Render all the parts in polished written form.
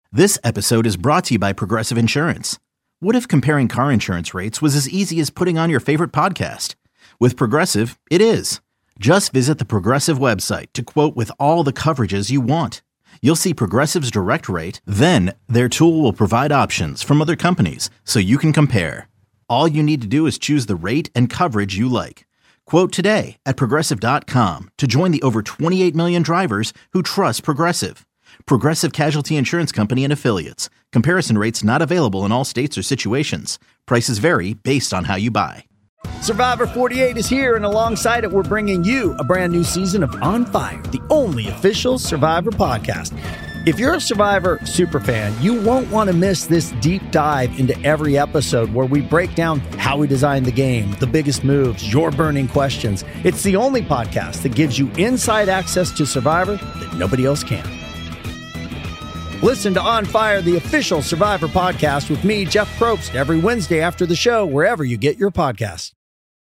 This episode is brought to you by Progressive Insurance. What if comparing car insurance rates was as easy as putting on your favorite podcast? With Progressive, it is. Just visit the Progressive website to quote with all the coverages you want. You'll see Progressive's direct rate, then their tool will provide options from other companies so you can compare. All you need to do is choose the rate and coverage you like. Quote today at Progressive.com to join the over 28 million drivers who trust Progressive. Progressive Casualty Insurance Company and Affiliates. Comparison rates not available in all states or situations. Prices vary based on how you buy. Survivor 48 is here, and alongside it, we're bringing you a brand new season of On Fire, the only official Survivor podcast. If you're a Survivor superfan, you won't want to miss this deep dive into every episode where we break down how we designed the game, the biggest moves, your burning questions. It's the only podcast that gives you inside access to Survivor that nobody else can. Listen to On Fire, the official Survivor podcast with me, Jeff Probst, every Wednesday after the show, wherever you get your podcasts.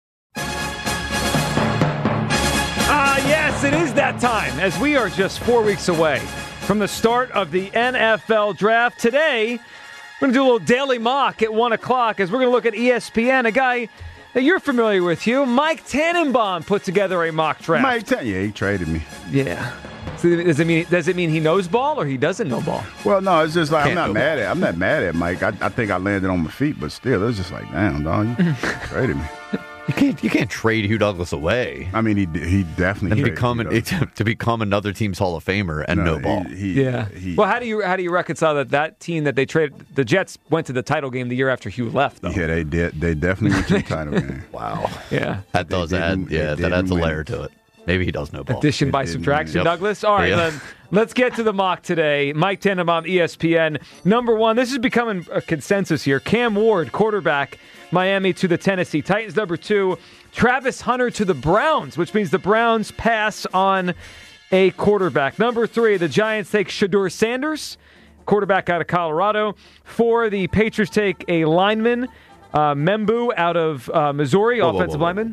Yes, it is that time, as we are just 4 weeks away from the start of the NFL Draft. Today, we're going to do a little daily mock at 1 o'clock as we're going to look at ESPN, a guy that you're familiar with, Mike Tannenbaum put together a mock draft. Yeah, he traded me. Yeah. So does it mean he knows ball or he doesn't know ball? Well, no, it's just like I'm not mad at Mike. I think I landed on my feet, but still, it was just like, damn, dog, you traded me. You can't trade Hugh Douglas away. I mean, he definitely to become another team's Hall of Famer and no ball. Well, how do you reconcile that team that they traded? The Jets went to the title game the year after Hugh left, though. Yeah, they did. They definitely went to the title game. Wow. Yeah, that adds a layer to it. Maybe he does know ball. Addition by subtraction, Douglas. All right, then let's get to the mock today. Mike Tannenbaum, ESPN. Number one, this is becoming a consensus here. Cam Ward, quarterback, Miami to the Tennessee Titans. Number two, Travis Hunter to the Browns, which means the Browns pass on a quarterback. Number three, the Giants take Shedeur Sanders, quarterback out of Colorado. Four, the Patriots take a lineman, Membu out of Missouri, offensive lineman.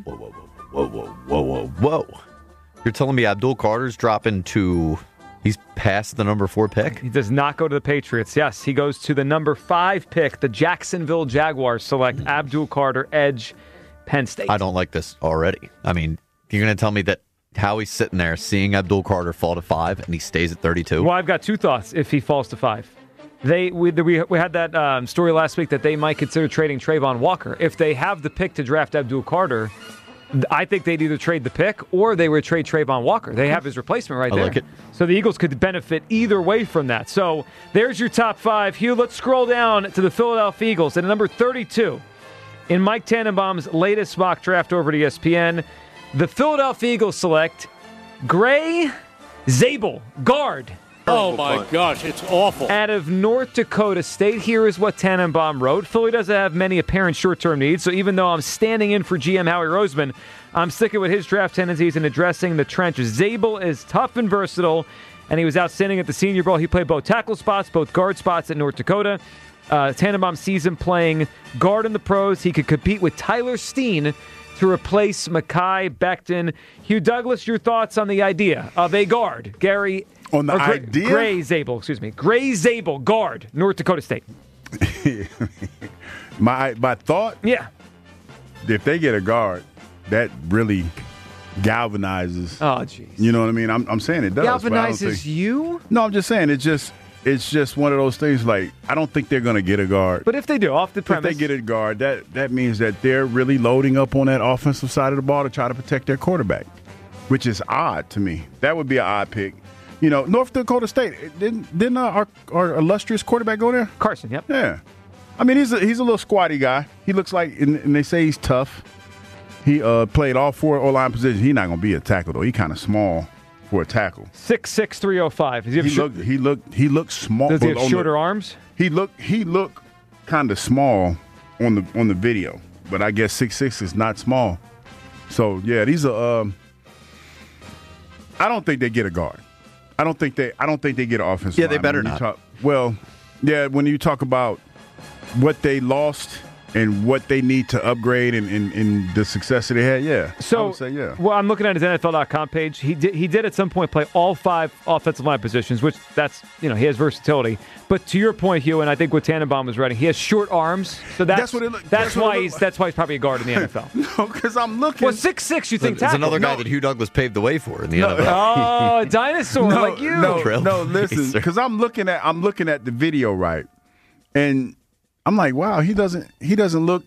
Whoa. You're telling me Abdul Carter's dropping to... He's past the number 4 pick? He does not go to the Patriots. Yes, he goes to the number 5 pick. The Jacksonville Jaguars select Abdul Carter, edge, Penn State. I don't like this already. I mean, you're going to tell me that Howie's sitting there seeing Abdul Carter fall to 5 and he stays at 32? Well, I've got two thoughts if he falls to 5. We had that story last week that they might consider trading Trayvon Walker. If they have the pick to draft Abdul Carter, I think they'd either trade the pick or they would trade Trayvon Walker. They have his replacement right there. I like it. So the Eagles could benefit either way from that. So there's your top 5. Hugh, let's scroll down to the Philadelphia Eagles. At number 32, in Mike Tannenbaum's latest mock draft over to ESPN, the Philadelphia Eagles select Gray Zabel, guard. Oh, my gosh, it's awful. Out of North Dakota State, here is what Tannenbaum wrote. Philly doesn't have many apparent short-term needs, so even though I'm standing in for GM Howie Roseman, I'm sticking with his draft tendencies and addressing the trenches. Zabel is tough and versatile, and he was outstanding at the Senior Bowl. He played both tackle spots, both guard spots at North Dakota. Tannenbaum sees him playing guard in the pros. He could compete with Tyler Steen to replace Mekhi Becton. Hugh Douglas, your thoughts on the idea of a guard, Gray Zabel, Gray Zabel, guard, North Dakota State. My thought? Yeah. If they get a guard, that really galvanizes. Oh, jeez. You know what I mean? I'm saying it does. Galvanizes you? No, I'm just saying it's just one of those things. Like, I don't think they're going to get a guard. But if they do, off the premise. If they get a guard, that means that they're really loading up on that offensive side of the ball to try to protect their quarterback, which is odd to me. That would be an odd pick. You know, North Dakota State, didn't our illustrious quarterback go there? Carson, yep. Yeah. I mean, he's a little squatty guy. He looks like, and they say he's tough. He played all 4 O-line positions. He's not going to be a tackle, though. He's kind of small for a tackle. 6'6", 305. Does he looked small. Does he have shorter arms? He looked kind of small on the video, but I guess 6'6" is not small. So yeah, these are. I don't think they get a guard. I don't think they get an offensive. Yeah, they better not. When you talk about what they lost and what they need to upgrade and the success that they had, yeah. So, I would say, yeah. Well, I'm looking at his NFL.com page. He did at some point play all 5 offensive line positions, which that's, he has versatility. But to your point, Hugh, and I think what Tannenbaum was writing, he has short arms. So that's why he's probably a guard in the NFL. No, because I'm looking. Well, 6'6", you think There's tackle. another guy that Hugh Douglas paved the way for in the NFL. Oh, a dinosaur like you. No, listen, because I'm looking at the video, right, and I'm like, wow, he doesn't look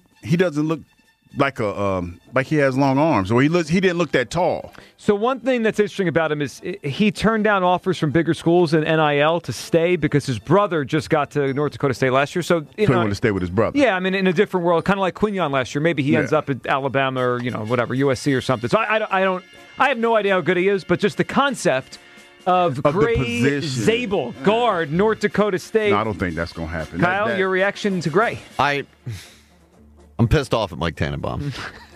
like like he has long arms, or he didn't look that tall. So one thing that's interesting about him is he turned down offers from bigger schools in NIL to stay because his brother just got to North Dakota State last year. So he wanted to stay with his brother. Yeah, I mean, in a different world, kind of like Quinyon last year. Maybe he ends up at Alabama or whatever, USC or something. So I have no idea how good he is, but just the concept of Gray Zabel, guard, North Dakota State. No, I don't think that's going to happen. Kyle, your reaction to Gray? I'm pissed off at Mike Tannenbaum.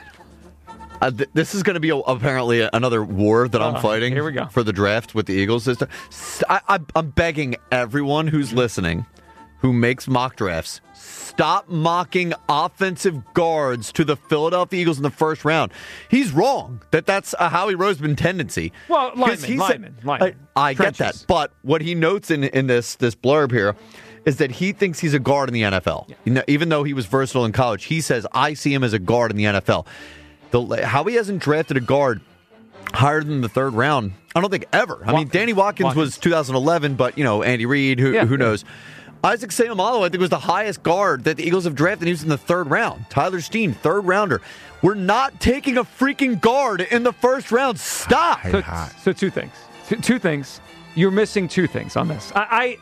This is going to be apparently another war that I'm fighting here we go. For the draft with the Eagles. I'm begging everyone who's listening, who makes mock drafts, stop mocking offensive guards to the Philadelphia Eagles in the first round. He's wrong. That's a Howie Roseman tendency. Well, lineman. I get that. But what he notes in this blurb here is that he thinks he's a guard in the NFL. Yeah. Even though he was versatile in college, he says, I see him as a guard in the NFL. How he hasn't drafted a guard higher than the third round, I don't think ever. I mean, Danny Watkins was 2011, but, Andy Reid, who knows. Isaac Seumalo, I think, was the highest guard that the Eagles have drafted. He was in the third round. Tyler Steen, third rounder. We're not taking a freaking guard in the first round. Stop. So two things. Two things. You're missing 2 things on this.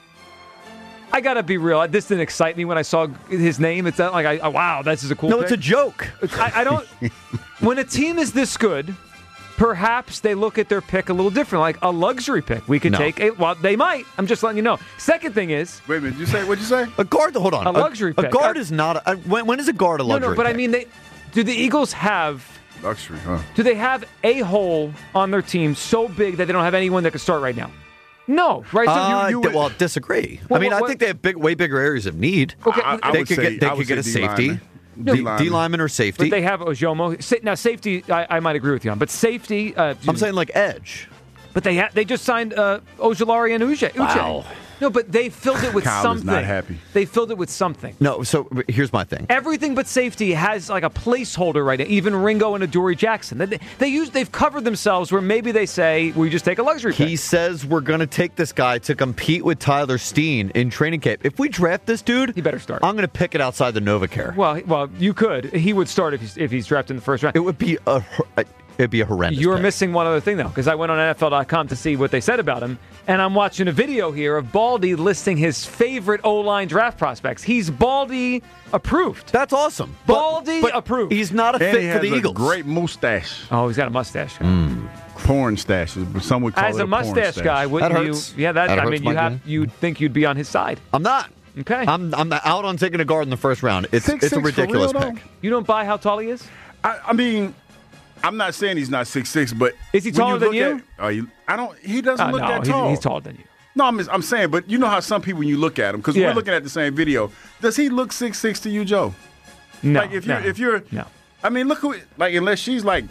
I got to be real. This didn't excite me when I saw his name. It's not like, wow, this is a cool pick. It's a joke. I don't. When a team is this good, perhaps they look at their pick a little different, like a luxury pick. We could take well, they might. I'm just letting you know. Second thing is. Wait a minute. What'd you say? A guard, hold on. A luxury pick. A guard is not. When is a guard a luxury No, but pick? I mean, do the Eagles have. Luxury, huh? Do they have a hole on their team so big that they don't have anyone that can start right now? No, right? So disagree. Well, I think they have way bigger areas of need. Okay, they could get a safety, D lineman or safety. But they have Ojomo. Now, safety, I might agree with you on, but safety. I'm saying like edge. But they just signed Ojulari and Uche. Wow. No, but they filled it with Kyle something. Is not happy. They filled it with something. No, so here's my thing. Everything but safety has like a placeholder right now. Even Ringo and Adoree Jackson. They've covered themselves where maybe they say, we just take a luxury pick. He says we're going to take this guy to compete with Tyler Steen in training camp. If we draft this dude, he better start. I'm going to pick it outside the NovaCare. Well, you could. He would start if he's drafted in the first round. It would be It'd be a horrendous You're pick. missing one other thing, though, because I went on NFL.com to see what they said about him, and I'm watching a video here of Baldy listing his favorite O-line draft prospects. He's Baldy approved. That's awesome. Baldy approved. He's not a fit for the Eagles. Great mustache. Oh, he's got a mustache. Porn stash. Some would call As it a mustache guy, wouldn't that hurts. you? Yeah, you'd think you'd be on his side. I'm not. Okay. I'm out on taking a guard in the first round. It's a ridiculous pick. You don't buy how tall he is? I mean, I'm not saying he's not 6'6", but is he taller than you? He doesn't look that tall. He's taller than you. No, I'm saying, but you know how some people, when you look at him, because we're looking at the same video, does he look 6'6" to you, Joe? No. Like if you're no. I mean, look who unless she's like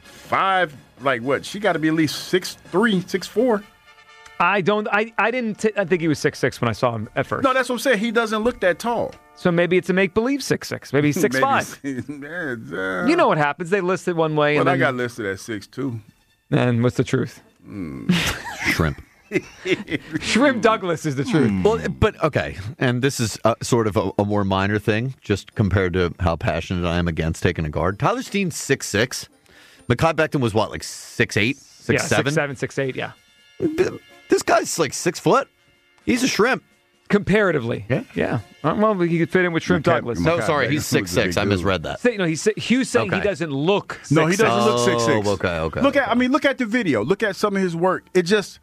5, like what? She got to be at least 6'3", 6'4". I didn't think he was 6'6" when I saw him at first. No, that's what I'm saying. He doesn't look that tall. So maybe it's a make-believe 6'6". Maybe he's 6'5". You know what happens. They list it one way. Well, and I got listed at 6'2". And what's the truth? Shrimp. Shrimp Douglas is the truth. Well, but okay, and this is sort of a more minor thing, just compared to how passionate I am against taking a guard. Tyler Steen's 6'6". Mekhi Becton was what, like 6'8", 6'7"? Yeah, 6'7", 6'8", yeah. This guy's like 6 foot. He's a shrimp. Comparatively. Yeah. Well, he could fit in with Shrimp Douglas. No, sorry, he's 6'6". I misread that. Hugh's saying he doesn't look 6'6". No, he doesn't look 6'6". Okay. Look at the video. Look at some of his work. It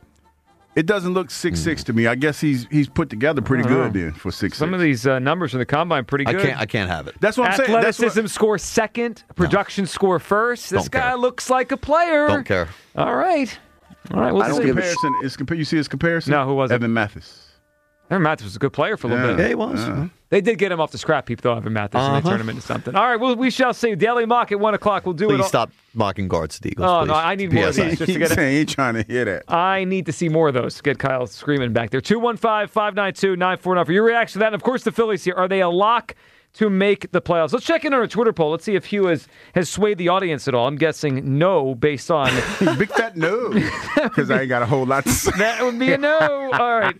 doesn't look 6'6" to me. I guess he's put together pretty good then for 6'6". Some of these numbers in the combine pretty good. I can't have it. That's what I'm saying. Athleticism score second. Production score first. This guy looks like a player. Don't care. All right. We'll see. You see his comparison? No, who was it? Evan Mathis. Evan Mathis was a good player for a little bit. Yeah, he was. They did get him off the scrap heap, though, Evan Mathis, and they turned him into something. All right, well, we shall see. Daily Mock at 1 o'clock. We'll do it. Please stop mocking guards to the Eagles. Oh, please. no, I need more of these just to get it. He ain't trying to hear that. I need to see more of those. Get Kyle screaming back there. 215-592-9494. Your reaction to that, and of course the Phillies here. Are they a lock to make the playoffs? Let's check in on our Twitter poll. Let's see if Hugh has swayed the audience at all. I'm guessing no, based on... Big fat no, because I ain't got a whole lot to say. That would be a no. All right.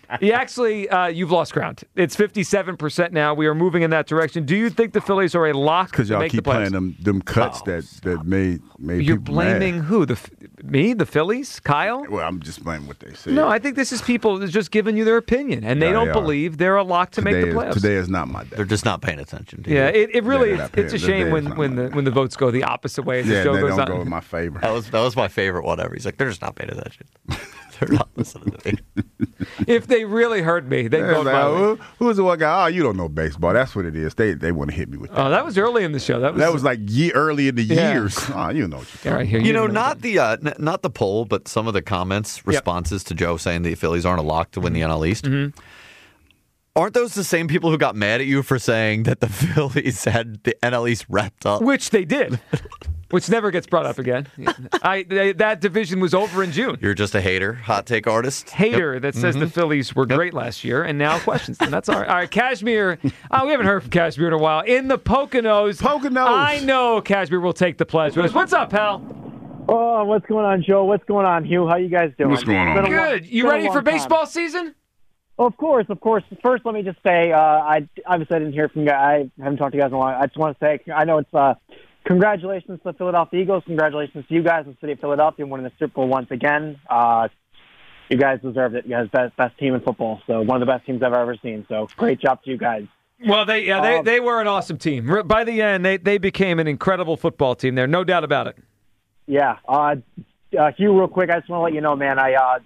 You've lost ground. It's 57% now. We are moving in that direction. Do you think the Phillies are a lock Because to y'all make keep the playoffs? playing them cuts that made You're people blaming mad. who? Me? The Phillies? Kyle? Well, I'm just blaming what they say. No, I think this is people just giving you their opinion, and they Yeah, don't they are. believe they're a lock to make the playoffs. Today is not my day. They're just not paying attention to you. Yeah, it really they're not it's a paying- shame they're when the votes go the opposite way as the Yeah, show they goes don't on. go in my favor. That was my favorite one ever. He's like, they're just not paying attention. They're not listening to me. If they really heard me, they'd Yeah, vote my way. who's the one guy? Oh, you don't know baseball. That's what it is. They want to hit me with that. Oh, that was early in the show. That was Like early in the Yeah. years. Oh, you know what you're All right, here, You know, know not the poll, but some of the comments, responses to Joe saying the Phillies aren't a lock to win the NL East. Mm-hmm. Aren't those the same people who got mad at you for saying that the Phillies had the NL East wrapped up? which they did, which never gets brought up again. That division was over in June. You're just a hater, hot take artist. Hater that says the Phillies were great last year and now questions them. That's all right. All right, Kashmir. We haven't heard from Kashmir in a while. In the Poconos. I know Kashmir will take the pledge with us. What's up, pal? Oh, what's going on, Joe? What's going on, Hugh? How you guys doing? What's going on? Good. You ready for baseball season? Of course. First, let me just say, I obviously I didn't hear from you guys. I haven't talked to you guys in a long time. I just want to say, I know it's congratulations to the Philadelphia Eagles. Congratulations to you guys in the city of Philadelphia winning the Super Bowl once again. You guys deserved it. You guys best team in football. So one of the best teams I've ever seen. So great job to you guys. Well, they were an awesome team. By the end, they became an incredible football team there. No doubt about it. Yeah. Hugh, real quick, I just want to let you know, man,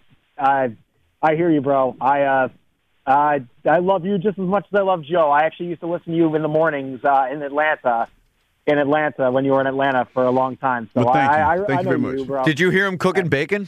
I hear you, bro. I love you just as much as I love Joe. I actually used to listen to you in the mornings in Atlanta when you were in Atlanta for a long time. So Well, thank you. I Thank know you very much. bro. Did you hear him cooking bacon?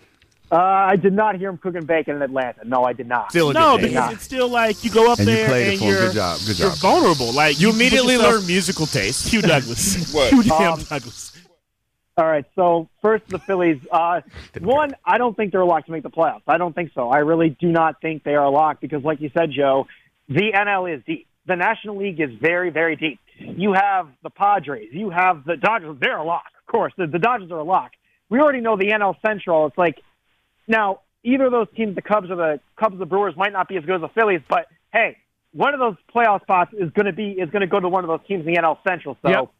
I did not hear him cooking bacon in Atlanta. No, I did not. No, because it's still like you go up And you there played it and for him. you're, Good job. Good you're job. vulnerable. Like You immediately put yourself- learn musical taste. Hugh Douglas. What? Hugh damn Douglas. All right, so first the Phillies. One, I don't think they're a lock to make the playoffs. I don't think so. I really do not think they are a lock because, like you said, Joe, the NL is deep. The National League is very, very deep. You have the Padres. You have the Dodgers. They're a lock, of course. The Dodgers are a lock. We already know the NL Central. It's like now either of those teams, the Cubs or the Brewers, might not be as good as the Phillies, but hey, one of those playoff spots is going to go to one of those teams in the NL Central. So. Yep.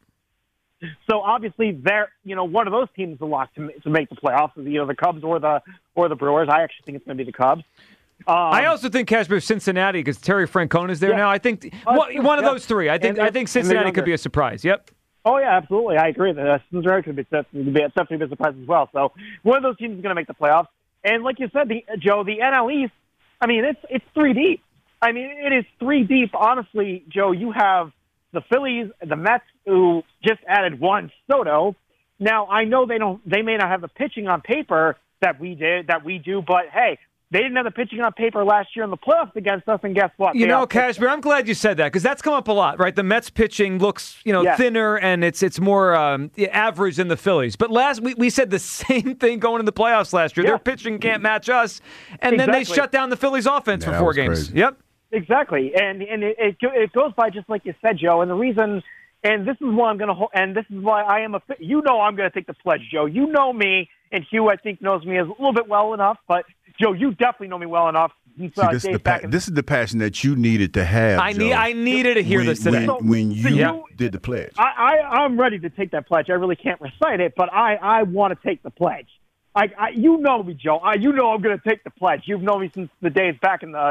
So obviously, one of those teams is a lock to make the playoffs. Either the Cubs or the Brewers. I actually think it's going to be the Cubs. I also think Kashmir Cincinnati because Terry Francona is there now. I think one of those three. I think Cincinnati could be a surprise. Yep. Oh yeah, absolutely. I agree. Cincinnati could be definitely a surprise as well. So one of those teams is going to make the playoffs. And like you said, Joe, the NL East. I mean, it's three deep. I mean, it is three deep. Honestly, Joe, you have the Phillies, the Mets, who just added Juan Soto. Now, I know they may not have the pitching on paper that we do, but hey, they didn't have the pitching on paper last year in the playoffs against us, and guess what? Kashmir, I'm glad you said that because that's come up a lot, right? The Mets pitching looks, thinner and it's more average than the Phillies. But we said the same thing going into the playoffs last year. Yeah. Their pitching can't match us, and then they shut down the Phillies offense for 4 games. Crazy. Yep. Exactly, and it goes by just like you said, Joe. And the reason, and this is why I'm going to, and this is why I am I'm going to take the pledge, Joe. You know me, and Hugh I think knows me a little bit well enough, but Joe, you definitely know me well enough. This is the passion that you needed to have. I needed to hear this today. When you did the pledge. I'm ready to take that pledge. I really can't recite it, but I want to take the pledge. You know me, Joe. You know I'm going to take the pledge. You've known me since the days back in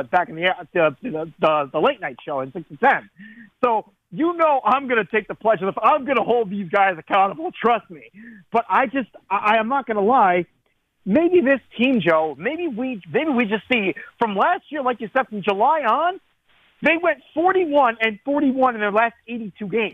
the late night show in 6 to 10. So you know I'm going to take the pledge. I'm going to hold these guys accountable. Trust me. But I'm not going to lie. Maybe this team, Joe. Maybe we just see from last year, like you said, from July on, they went 41-41 in their last 82 games.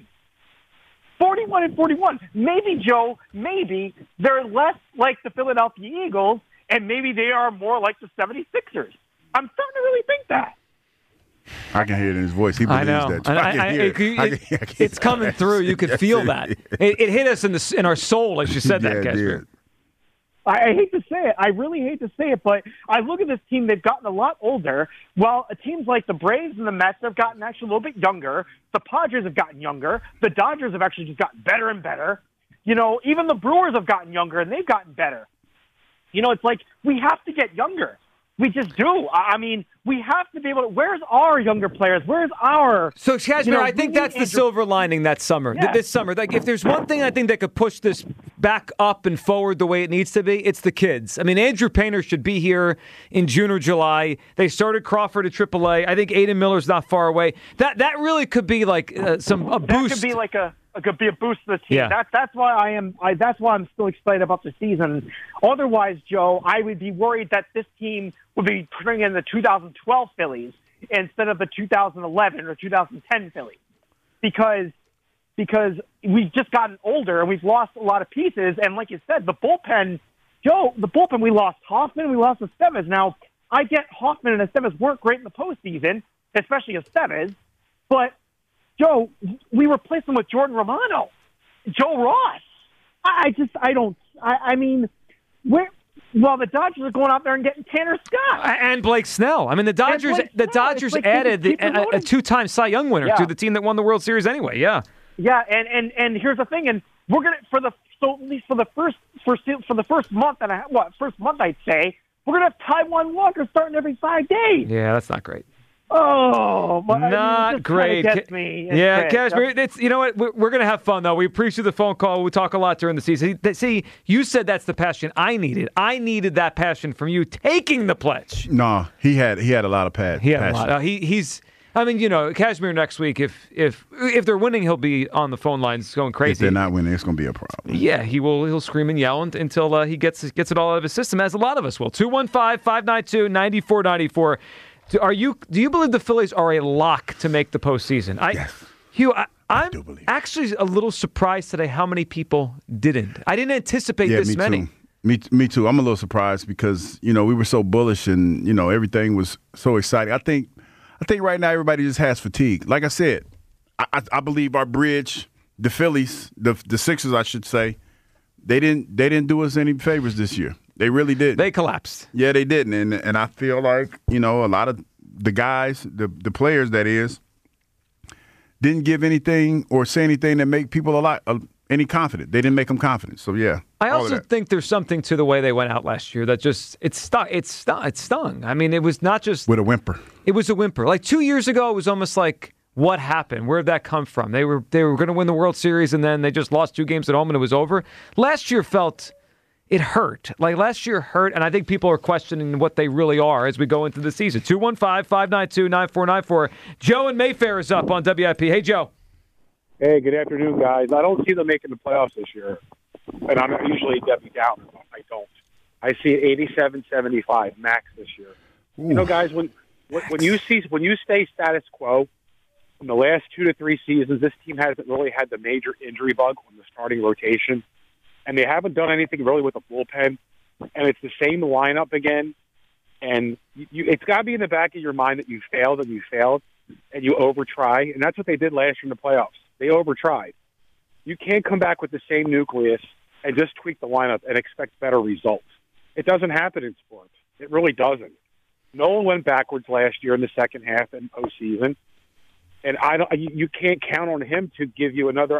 41-41. Maybe, Joe, they're less like the Philadelphia Eagles, and maybe they are more like the 76ers. I'm starting to really think that. I can hear it in his voice. He believes I know. that. I can hear it. It's coming through. You could feel that. It hit us in our soul as you said that, Cashmere. I hate to say it. I really hate to say it, but I look at this team. They've gotten a lot older. While teams like the Braves and the Mets have gotten actually a little bit younger. The Padres have gotten younger. The Dodgers have actually just gotten better and better. You know, even the Brewers have gotten younger, and they've gotten better. You know, it's like we have to get younger. We just do. I mean, we have to be able to. Where's our younger players? Where's our? So, Cashmere, I think that's the silver lining that summer. Yeah. This summer, like if there's one thing I think that could push this back up and forward the way it needs to be, it's the kids. I mean, Andrew Painter should be here in June or July. They started Crawford at AAA. I think Aiden Miller's not far away. That really could be like a boost. That could be like could be a boost to the team. Yeah. That's why that's why I'm still excited about the season. Otherwise, Joe, I would be worried that this team would be putting in the 2012 Phillies instead of the 2011 or 2010 Phillies, because we've just gotten older and we've lost a lot of pieces. And like you said, the bullpen, Joe, we lost Hoffman, we lost Estevez. Now, I get Hoffman and Estevez weren't great in the postseason, especially Estevez, but Joe, we replaced him with Jordan Romano, Joe Ross. I mean, the Dodgers are going out there and getting Tanner Scott and Blake Snell. I mean, the Dodgers added a two-time Cy Young winner to the team that won the World Series anyway. Yeah. Yeah, and here's the thing, and we're gonna at least for the first month I'd say we're gonna have Taijuan Walker starting every 5 days. Yeah, that's not great. Oh, not great. Gets me. Yeah, Cashmere. You know what? We're going to have fun though. We appreciate the phone call. We talk a lot during the season. See, you said that's the passion I needed. I needed that passion from you taking the pledge. No, he had a lot of passion. He had a lot. He's. I mean, you know, Cashmere next week. If they're winning, he'll be on the phone lines going crazy. If they're not winning, it's going to be a problem. Yeah, he'll scream and yell until he gets it all out of his system, as a lot of us will. 215-592-9494. Do you believe the Phillies are a lock to make the postseason? Yes. Hugh, I'm actually a little surprised today how many people didn't. I didn't anticipate this many. Me too. I'm a little surprised because, you know, we were so bullish and, you know, everything was so exciting. I think right now everybody just has fatigue. Like I said, I believe our bridge, the Phillies, the Sixers, I should say, they didn't do us any favors this year. They really didn't. They collapsed. Yeah, they didn't. And I feel like, you know, a lot of the guys, the players, that is, didn't give anything or say anything that make people any confident. They didn't make them confident. So, yeah. I also think there's something to the way they went out last year that just it stung. I mean, it was not just with a whimper. It was a whimper. Like 2 years ago, it was almost like, what happened? Where did that come from? They were going to win the World Series, and then they just lost 2 games at home, and it was over. Last year felt... it hurt. Like last year hurt, and I think people are questioning what they really are as we go into the season. 215-592-9494. Joe in Mayfair is up on WIP. Hey, Joe. Hey, good afternoon, guys. I don't see them making the playoffs this year, and I'm usually Debbie Downer. I don't. I see 87-75 max this year. Ooh. You know, guys, when you stay status quo in the last 2 to 3 seasons, this team hasn't really had the major injury bug on the starting rotation. And they haven't done anything really with the bullpen, and it's the same lineup again. And it's got to be in the back of your mind that you failed, and you overtry. And that's what they did last year in the playoffs. They overtried. You can't come back with the same nucleus and just tweak the lineup and expect better results. It doesn't happen in sports. It really doesn't. Nolan went backwards last year in the second half and postseason, and you can't count on him to give you another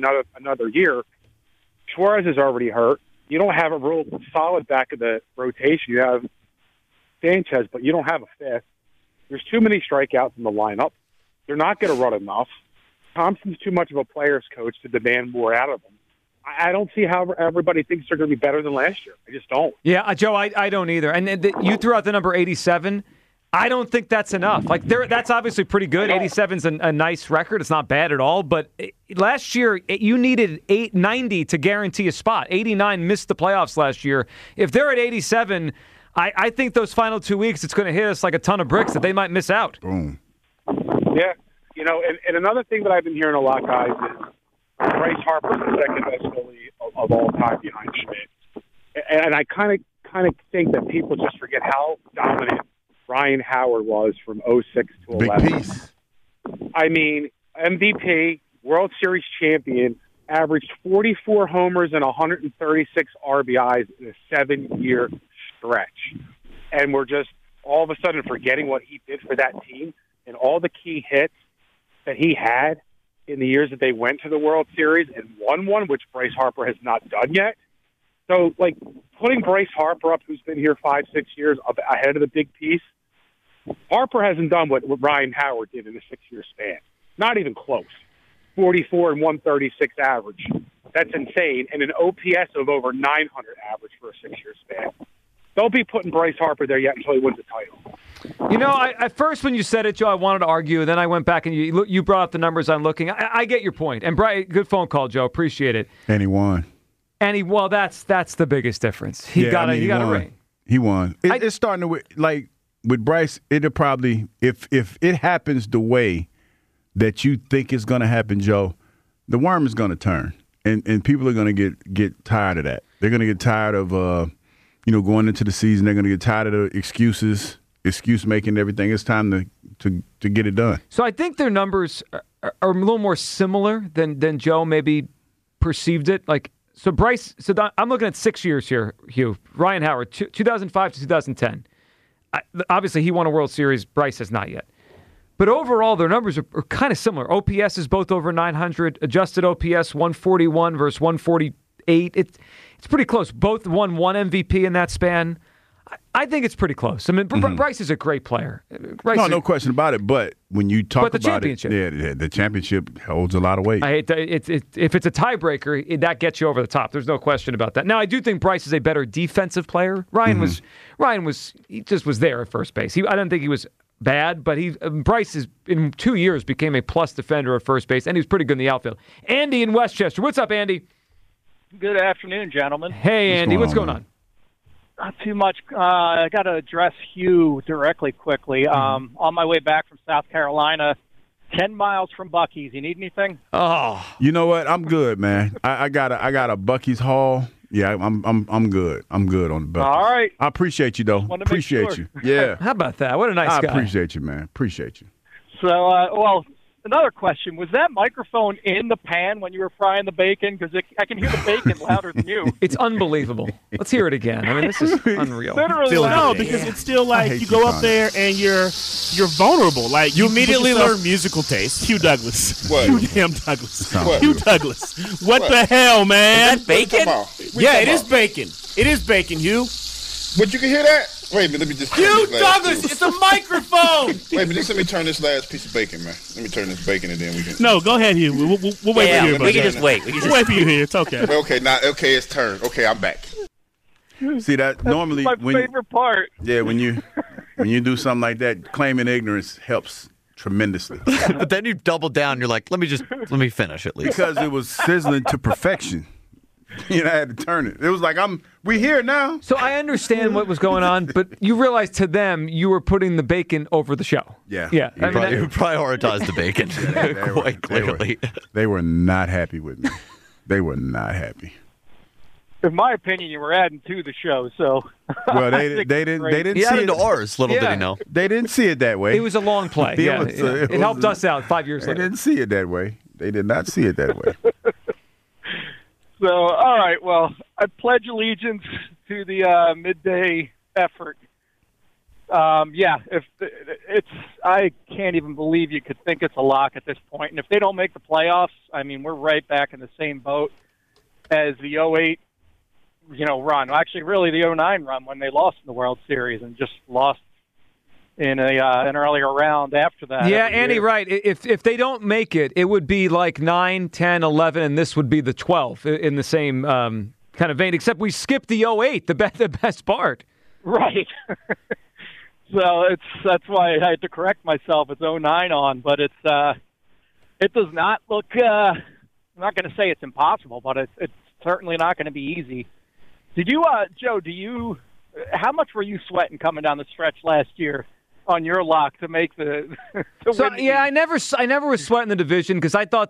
year. Suarez is already hurt. You don't have a real solid back of the rotation. You have Sanchez, but you don't have a fifth. There's too many strikeouts in the lineup. They're not going to run enough. Thompson's too much of a player's coach to demand more out of them. I don't see how everybody thinks they're going to be better than last year. I just don't. Yeah, Joe, I don't either. And you threw out the number 87. I don't think that's enough. Like that's obviously pretty good. 87's a nice record. It's not bad at all. But last year, you needed 90 to guarantee a spot. 89 missed the playoffs last year. If they're at 87, I think those final 2 weeks, it's going to hit us like a ton of bricks that they might miss out. Boom. Yeah. You know, and another thing that I've been hearing a lot, guys, is Bryce Harper's the second best goalie of all time behind Schmidt. And I kind of think that people just forget how dominant Ryan Howard was from 06 to Big 11. piece. I mean, MVP, World Series champion, averaged 44 homers and 136 RBIs in a 7-year stretch. And we're just all of a sudden forgetting what he did for that team and all the key hits that he had in the years that they went to the World Series and won one, which Bryce Harper has not done yet. So, like, putting Bryce Harper up, who's been here 5-6 years, up ahead of the big piece, Harper hasn't done what Ryan Howard did in a 6-year span. Not even close. 44 and 136 average. That's insane. And an OPS of over 900 average for a 6-year span. Don't be putting Bryce Harper there yet until he wins the title. You know, at first when you said it, Joe, I wanted to argue. Then I went back and you brought up the numbers I'm looking. I get your point. And Brian, good phone call, Joe. Appreciate it. And he won. Well, that's the biggest difference. He got a ring. He won. It's starting to with Bryce. It'll probably if it happens the way that you think it's going to happen, Joe, the worm is going to turn, and people are going to get tired of that. They're going to get tired of going into the season. They're going to get tired of the excuse making, everything. It's time to get it done. So I think their numbers are a little more similar than Joe maybe perceived it. So Bryce. So I'm looking at 6 years here, Hugh. Ryan Howard, 2005 to 2010. Obviously, he won a World Series. Bryce has not yet. But overall, their numbers are kind of similar. OPS is both over 900. Adjusted OPS 141 versus 148. It's pretty close. Both won one MVP in that span. I think it's pretty close. I mean, Bryce is a great player. No question about it. But when you talk about championship. The championship holds a lot of weight. I hate that. If it's a tiebreaker, that gets you over the top. There's no question about that. Now, I do think Bryce is a better defensive player. Ryan was he just was there at first base. I don't think he was bad, but Bryce in 2 years became a plus defender at first base, and he was pretty good in the outfield. Andy in Westchester. What's up, Andy? Good afternoon, gentlemen. Hey, Andy. What's going on? Not too much. I got to address Hugh directly quickly. On my way back from South Carolina, 10 miles from Buc-ee's. You need anything? Oh, you know what? I'm good, man. I got a Buc-ee's haul. Yeah, I'm good. I'm good on the Buc-ee's. All right. I appreciate you, though. Appreciate you. Yeah. How about that? What a nice guy. I appreciate you, man. Appreciate you. So, another question. Was that microphone in the pan when you were frying the bacon? Because I can hear the bacon louder than you. It's unbelievable. Let's hear it again. I mean, this is unreal. No, because it's still like you go up there and you're vulnerable. Like you immediately learn musical taste. Hugh Douglas. What? Hugh damn Douglas. What? Hugh Douglas. What the hell, man? Is that bacon? Yeah, it is bacon. It is bacon, Hugh. But you can hear that? Wait a minute, let me just... Hugh Douglas, it's a microphone! Wait a minute, just let me turn this last piece of bacon, man. Let me turn this bacon and then we can... No, go ahead, Hugh. We'll wait for you. We can just wait. We'll wait for you here. It's okay. Okay, it's turned. Okay, I'm back. See that normally my favorite part. Yeah, when you do something like that, claiming ignorance helps tremendously. But then you double down. You're like, let me finish at least. Because it was sizzling to perfection. I had to turn it. It was like we here now. So I understand what was going on, but you realize to them you were putting the bacon over the show. Yeah. You prioritized the bacon quite clearly. They were not happy with me. They were not happy. In my opinion, you were adding to the show, so... Well, they didn't he see added it. to ours, little did he know. They didn't see it that way. It was a long play. It helped us out 5 years later. They didn't see it that way. They did not see it that way. So, all right, well, I pledge allegiance to the midday effort. I can't even believe you could think it's a lock at this point. And if they don't make the playoffs, I mean, we're right back in the same boat as the 08, run. Actually, really the 09 run when they lost in the World Series and just lost in an earlier round after that. Yeah, Andy, right. If they don't make it, it would be like 9, 10, 11, and this would be the 12 in the same kind of vein, except we skipped the 08, the best part. Right. So that's why I had to correct myself. It's 09 on, but it does not look, I'm not going to say it's impossible, but it's certainly not going to be easy. Did you, Joe, how much were you sweating coming down the stretch last year on your lock to make the win? I never was sweating the division because I thought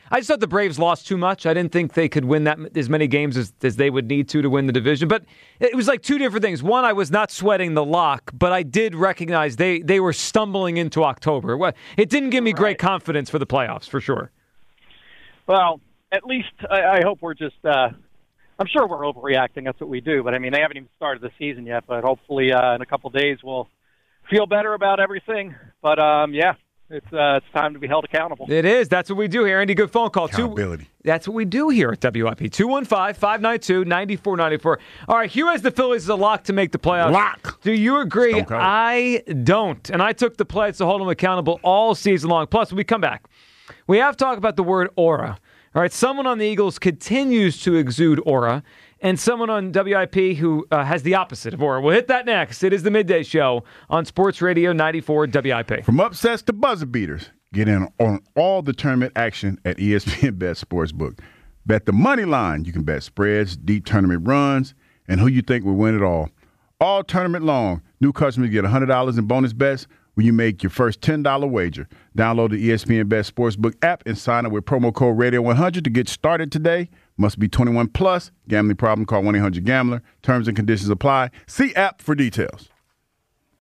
I just thought the Braves lost too much. I didn't think they could win that as many games as they would need to win the division. But it was like two different things. One, I was not sweating the lock, but I did recognize they were stumbling into October. It didn't give me great confidence for the playoffs, for sure. Well, at least I hope we're just I'm sure we're overreacting. That's what we do. But, I mean, they haven't even started the season yet. But hopefully in a couple days we'll feel better about everything. But, yeah, it's time to be held accountable. It is. That's what we do here. Andy, good phone call. Accountability. That's what we do here at WIP. 215-592-9494. All right, Hugh has the Phillies as a lock to make the playoffs. Lock. Do you agree? I don't. And I took the pledge to hold them accountable all season long. Plus, when we come back, we have to talk about the word aura. All right, someone on the Eagles continues to exude aura, and someone on WIP who has the opposite of aura. We'll hit that next. It is the Midday Show on Sports Radio 94 WIP. From upsets to buzzer beaters, get in on all the tournament action at ESPN Bet Sportsbook. Bet the money line. You can bet spreads, deep tournament runs, and who you think will win it all. All tournament long, new customers get $100 in bonus bets when you make your first $10 wager. Download the ESPN Bet Sportsbook app and sign up with promo code Radio100 to get started today. Must be 21 plus. Gambling problem? Call 1-800-GAMBLER. Terms and conditions apply. See app for details.